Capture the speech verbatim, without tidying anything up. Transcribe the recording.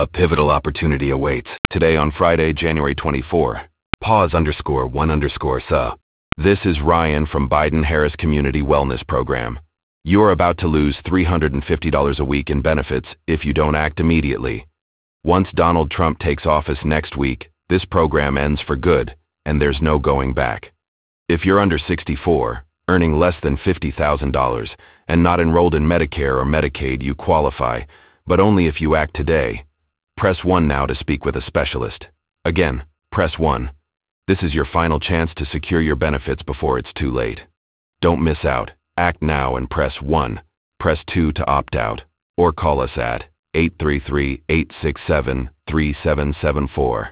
A pivotal opportunity awaits today on Friday, January twenty-fourth. Pause underscore one underscore S A. This is Ryan from Biden-Harris Community Wellness Program. You are about to lose three hundred fifty dollars a week in benefits if you don't act immediately. Once Donald Trump takes office next week, this program ends for good, and there's no going back. If you're under sixty-four, earning less than fifty thousand dollars, and not enrolled in Medicare or Medicaid, you qualify, but only if you act today. Press one now to speak with a specialist. Again, press one. This is your final chance to secure your benefits before it's too late. Don't miss out. Act now and press one. Press two to opt out, or call us at eight three three, eight six seven, three seven seven four.